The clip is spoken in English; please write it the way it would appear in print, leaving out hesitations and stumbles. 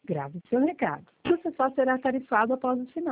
Grave seu recado. Você só será tarifado após o sinal.